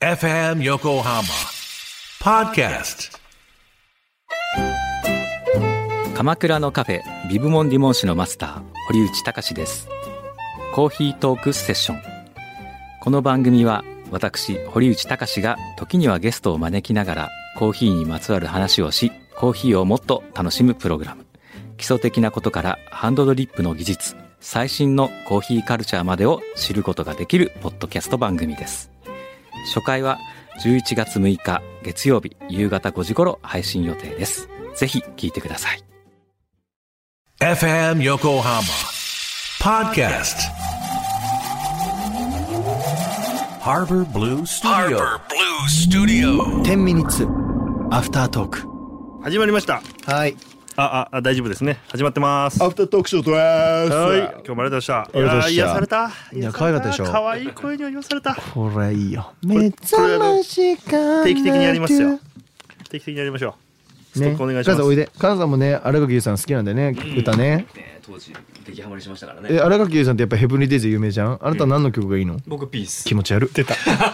FM Yokohama Podcast。 鎌倉のカフェビブモンディモン市のマスター堀内隆です。コーヒートークセッション。この番組は私堀内隆が時にはゲストを招きながらコーヒーにまつわる話をし、コーヒーをもっと楽しむプログラム。基礎的なことからハンドドリップの技術、最新のコーヒーカルチャーまでを知ることができるポッドキャスト番組です。初回は11月6日月曜日夕方5時頃配信予定です。ぜひ聞いてください。 FM Yokohama Podcast Harbor Blue Studio 10ミニッツアフタートーク始まりました。 はい、 大丈夫ですね。始まってます。 アフタートークショートです。 はい、今日もありがとうございました。 ありがとうございました。 癒された。 いや可愛かったでしょ。 可愛い声には癒された。 これいいよ。目覚ましか定期的にやりますよ。定期的にやりましょう。ストックお願いします。 カズさんおいで。カズさんもね、荒垣結衣さん好きなんだよね、歌ね。 当時激ハマりしましたからね。 荒垣結衣さんってやっぱヘブンリーデイズ有名じゃん。あなた何の曲がいいの？ 僕ピース。 気持ち悪い。出た。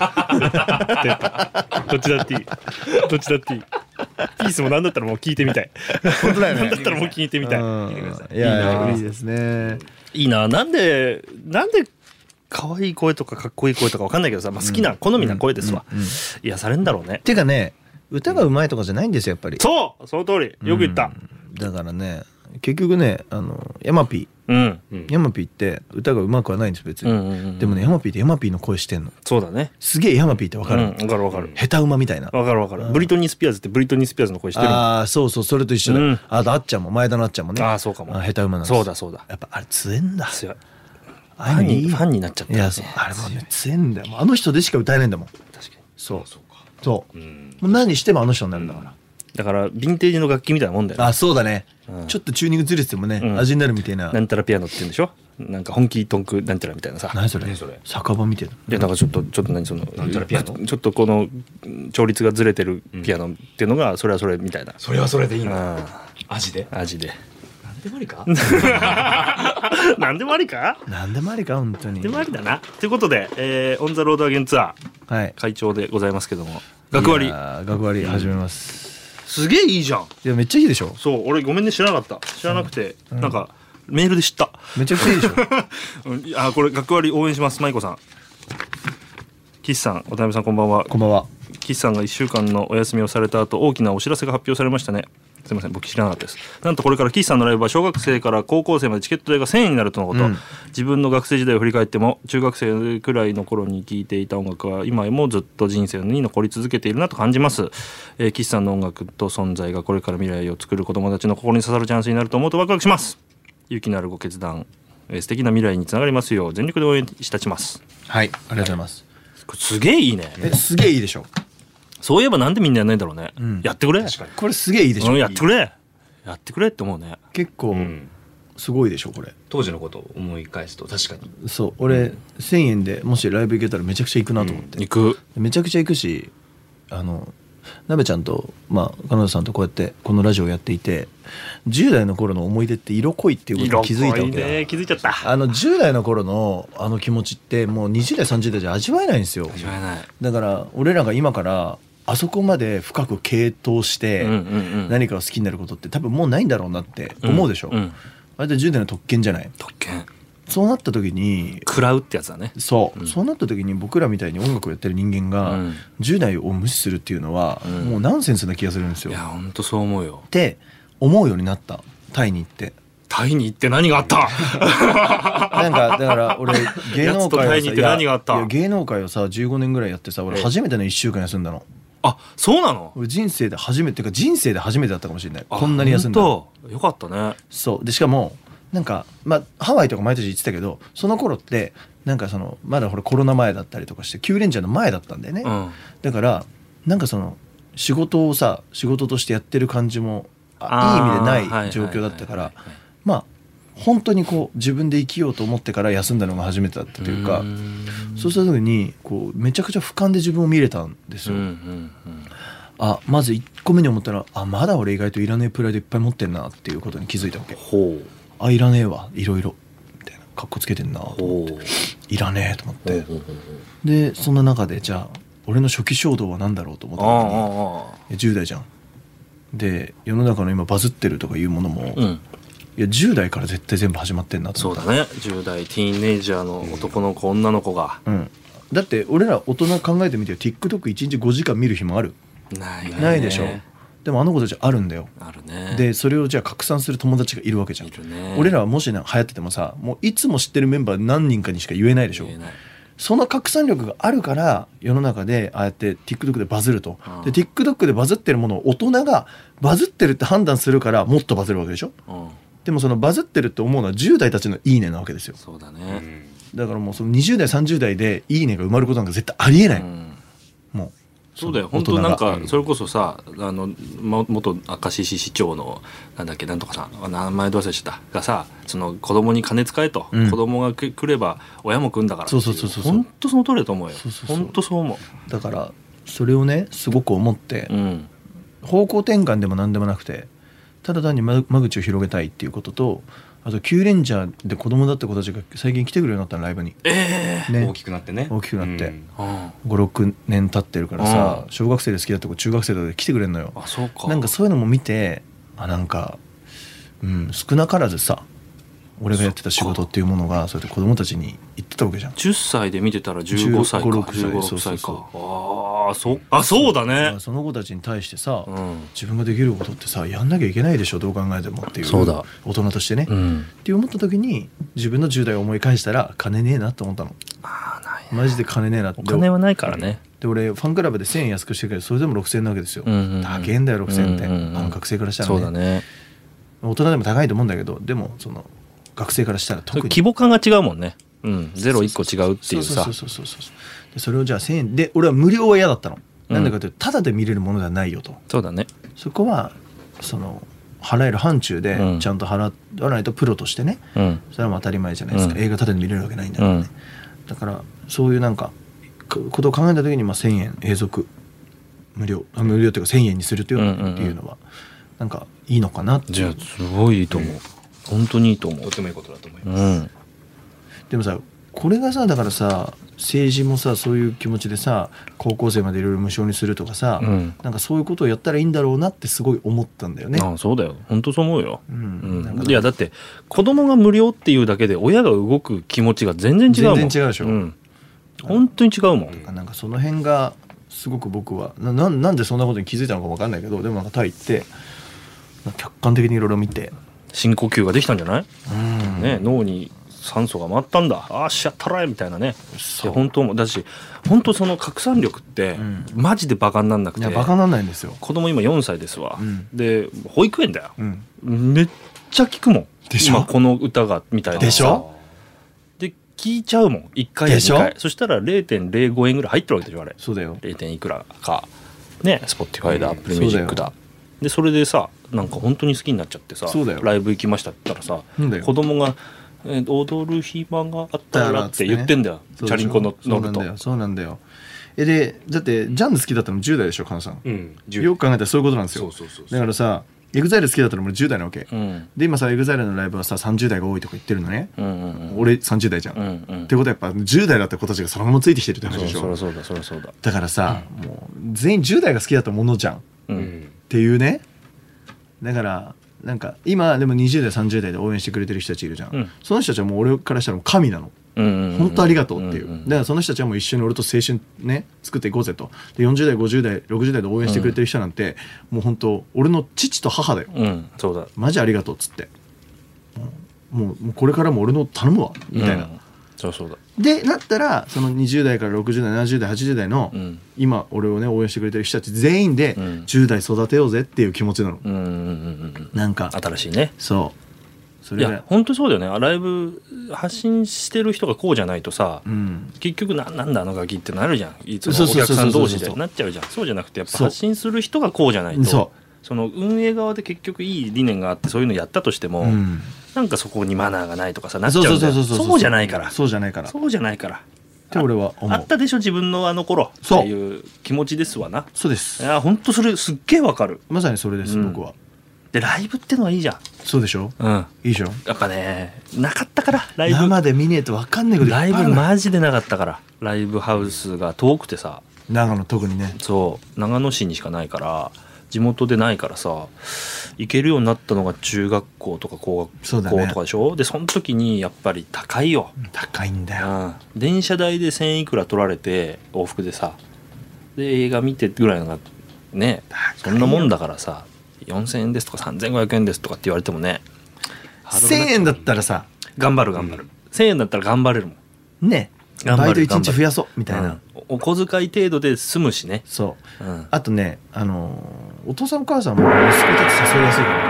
どっちだっていい。どっちだっていい。ピースもなんだったらもう聞いてみたい。 本当だよね。 なんだったらもう聞いてみたい。 いやいいですね。 いいな。なんで可愛い声とかかっこいい声とかわかんないけどさ、好きな好みな声ですわ。癒されんだろうね。 てかね、歌が上手いとかじゃないんですよやっぱり。 そうその通り。よく言った。 だからね、結局ね、ヤマピー、ヤマピーって歌が上手くはないんです別に。でもね、ヤマピーってヤマピーの声してんの。 そうだね。 すげえヤマピーってわかる。 わかるわかる。 下手馬みたいな。 わかるわかる。ブリトニー・スピアーズってブリトニー・スピアーズの声してる。 ああ、そうそう、それと一緒だ。あとあっちゃんも、前田のあっちゃんもね。 ああ、そうかも。 下手馬なんです。 そうだそうだ。 やっぱあれ強えんだ。 強い。フファンになっちゃった。 いや、そう、あれもね強えんだよ。あの人でしか歌えないんだもん。 確かに。 そうそう。もう何してもあの人になるんだから。 だからヴィンテージの楽器みたいなもんだよね。 あ、そうだね。ちょっとチューニングずれててもね、味になるみたいな。 なんたらピアノって言うんでしょ。なんか本気トンクなんちゃらみたいなさ。 何それ。酒場みたいな。 いや、なんかちょっと何そのなんちゃらピアノ。ちょっとこの調律がずれてるピアノっていうのがそれはそれみたいな。 それはそれでいいな。味で。 なんでもありか。なんでもありか。 なんでもありか本当に。 なんでもありだな。ということで、オンザロードアゲンツアー会長でございますけども、学割始めます。すげえいいじゃん。 いやめっちゃいいでしょ。 そう、俺ごめんね知らなかった。知らなくて、なんかメールで知った。 めちゃくちゃいいでしょ。 これ学割応援します。まいこさん、岸さん、渡辺さんこんばんは。 こんばんは。 岸さんが1週間のお休みをされた後、大きなお知らせが発表されましたね。すいません、僕知らなかったです。なんとこれから岸さんのライブは小学生から高校生までチケット代が1000円になるとのこと。自分の学生時代を振り返っても、中学生くらいの頃に聴いていた音楽は今もずっと人生に残り続けているなと感じます。岸さんの音楽と存在がこれから未来を作る子どもたちの心に刺さるチャンスになると思うとワクワクします。勇気のあるご決断、素敵な未来につながりますよう全力で応援し立ちます。 はい、ありがとうございます。 これすげえいいね。 すげえいいでしょ。 そういえばなんでみんなやんないんだろうね。やってくれ。 これすげえいいでしょ。 やってくれって思うね。 結構すごいでしょこれ。 当時のことを思い返すと確かに。 そう、俺1000円でもしライブ行けたらめちゃくちゃ行くなと思って。 行く。 めちゃくちゃ行くし、なべちゃんと金田さんとこうやってこのラジオをやっていて、10代の頃の思い出って色濃いっていうことに気づいたわけだ。 気づいちゃった。 10代の頃の気持ちってもう20代30代じゃ味わえないんですよ。 味わえない。 だから俺らが今からあそこまで深く傾倒して何かを好きになることって多分もうないんだろうなって思うでしょ。あれって10代の特権じゃない。 特権。 そうなった時に食らうってやつだね。 そうなった時に僕らみたいに音楽をやってる人間が10代を無視するっていうのはもうナンセンスな気がするんですよ。 いや本当そう思うよ。 って思うようになった。タイに行って何があった。 なんかだから俺芸能界をさ、芸能界をさ15年ぐらいやってさ、俺初めての1週間休んだの。 あ、そうなの。 俺人生で初めてだったかもしれない。こんなに休んだの。 よかったね。 そうで、しかもなんかハワイとか毎年行ってたけど、その頃ってなんかまだほらコロナ前だったりとかしてキューレンジャーの前だったんだよね。だからなんか仕事としてやってる感じもいい意味でない状況だったから、本当にこう自分で生きようと思ってから休んだのが初めてだったというか、そうした時にこうめちゃくちゃ俯瞰で自分を見れたんですよ。まず1個目に思ったら、まだ俺意外といらねえプライドいっぱい持ってんなっていうことに気づいたわけ。いらねえわ、いろいろみたいな、かっこつけてんなと思って、いらねえと思って、でそんな中でじゃあ俺の初期衝動は何だろうと思った時に10代じゃん。で世の中の今バズってるとかいうものも、いや10代から絶対全部始まってんなと思った。 そうだね、10代ティーンエイジャーの男の子、女の子が、 だって俺ら大人考えてみてよ、 TikTok1 日5時間見る日もある？ないでしょ。でもあの子たちあるんだよ。 あるね。 でそれをじゃあ拡散する友達がいるわけじゃん。 いるね。 俺らはもし流行っててもさ、もういつも知ってるメンバー何人かにしか言えないでしょ。その拡散力があるから世の中でああやって TikTok でバズると、で TikTok でバズってるものを大人がバズってるって判断するからもっとバズるわけでしょ、でもそのバズってるって思うのは10代たちのいいねなわけですよ。 そうだね、 だからもうその20代30代でいいねが埋まることなんか絶対ありえない、もうそうだよ。本当なんかそれこそさ、元明石市市長のなんだっけ、なんとかさん、名前どう忘れちゃったがさ、その子供に金使えと、子供が来れば親も来るんだから、そう本当その通りだと思うよ。本当そう思う。 だからそれをねすごく思って、方向転換でも何でもなくて、ただ単に間口を広げたいっていうことと、あとキューレンジャーで子供だった子たちが最近来てくるようになったの、ライブに、ね、 大きくなってね、 大きくなって、56年経ってるからさ、小学生で好きだった子中学生とかで来てくれるのよ。 あ、そうか。 なんかそういうのも見て、なんか、少なからずさ俺がやってた仕事っていうものがそうやって子供たちに言ってたわけじゃん。 10歳で見てたら15歳か15歳か。そうだね。 その子たちに対してさ、自分ができることってさやんなきゃいけないでしょ、どう考えてもっていう、 そうだ大人としてね、って思った時に自分の10代を思い返したら金ねえなと思ったの。マジで金ねえなって。 お金はないからね。 で俺ファンクラブで1000円安くしてるけどそれでも6000円なわけですよ。高えんだよ6000円って、学生からしたらね。 そうだね。 大人でも高いと思うんだけど、でもその学生からしたら特に規模感が違うもんね。ゼロ1個違うっていうさ。 それをじゃあ1000円で、俺は無料は嫌だったの。なんでかというとタダで見れるものではないよと。 そうだね。 そこはその払える範疇でちゃんと払わないとプロとしてね、それはもう当たり前じゃないですか。映画タダで見れるわけないんだからね。だからそういうなんかことを考えた時に1000円永続無料っていうか1000円にするっていうのはなんかいいのかなって。 じゃあすごいいいと思う。本当にいいと思う。 とてもいいことだと思います。 でもさこれがさだからさ政治もさそういう気持ちでさ高校生までいろいろ無償にするとかさ、なんかそういうことをやったらいいんだろうなってすごい思ったんだよね。 そうだよ。本当そう思うよ。いやだって子供が無料っていうだけで親が動く気持ちが全然違うもん。 全然違うでしょ。 本当に違うもん。 なんかその辺がすごく僕はなんでそんなことに気づいたのか分かんないけど、でもなんかタイって客観的にいろいろ見て深呼吸ができたんじゃない？ね、脳に酸素が回ったんだ。しやったらみたいなね。本当もだし、本当その拡散力って、マジでバカになんなくて。 いやバカなんないんですよ。 子供今4歳ですわ。で保育園だよ。めっちゃ聞くもん。 でしょ。 今この歌がみたいな。 でしょ。 で聞いちゃうもん。1回や2回。そしたら 0.05 円ぐらい入ってるわけでしょあれ。 そうだよ。 0. いくらかね。Spotify だ、Apple Music だ。でそれでさなんか本当に好きになっちゃってさ、ライブ行きましたって言ったらさ、子供が踊る暇があったらって言ってんだよ。チャリンコ乗ると。 そうなんだよ。でだってジャンル好きだったの10代でしょ、カナさん。よく考えたらそういうことなんですよ。だからさEXILE好きだったのも10代なわけ、で今さ EXILE のライブはさ30代が多いとか言ってるのね、俺30代じゃん、ってことはやっぱ10代だった子たちがそのままついてきてるって話でしょ。 そうだ。 だからさ、もう全員10代が好きだったものじゃん、っていうね。だからなんか今でも20代30代で応援してくれてる人たちいるじゃん、その人たちはもう俺からしたらもう神なの、本当ありがとうっていう、だからその人たちはもう一緒に俺と青春ね作っていこうぜと。で40代50代60代で応援してくれてる人なんて、もう本当俺の父と母だよ、 そうだ。 マジありがとうっつって、もうこれからも俺の頼むわみたいな、 そうだ。 でなったらその20代から60代70代80代の、今俺をね応援してくれてる人たち全員で10代育てようぜっていう気持ちなの、なんか新しいね。 それいや本当そうだよね。ライブ発信してる人がこうじゃないとさ、結局なんだあのガキってなるじゃん。いつもお客さん同士でなっちゃうじゃん。そうじゃなくてやっぱ発信する人がこうじゃないと、その運営側で結局いい理念があってそういうのやったとしても、なんかそこにマナーがないとかさなっちゃうんだよ。そうじゃないから。 そうじゃないからって俺は思う。 あったでしょ自分のあの頃っていう気持ちですわな。 そうです。 いや本当それすっげえわかる。 まさにそれです、僕は。 でライブってのはいいじゃん。 そうでしょ、いいじゃん。 やっぱねなかったからライブ生で見ねえと分かんないこといっぱいある。 ライブマジでなかったから。ライブハウスが遠くてさ、 長野特にね。 そう長野市にしかないから地元でないからさ行けるようになったのが中学校とか高学校とかでしょ。でその時にやっぱり高いよ。 高いんだよ、 電車代で1000いくら取られて往復でさで映画見てぐらいのがねそんなもんだからさ4000円ですとか3500円ですとかって言われてもね 1000円だったらさ頑張る、1000円だったら頑張れるもんね。バイト1日増やそうみたいな、 お小遣い程度で済むしね。 そう、あとねお父さんお母さんも息子たち誘いやすいから、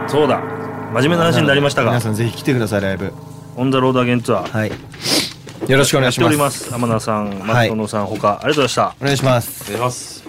そうだ真面目な話になりましたが皆さんぜひ来てくださいライブオンザロードアゲンツアー、 はい、よろしくお願いします。 やっております。天野さん松園さん、他ありがとうございました。 お願いします。 お願いします。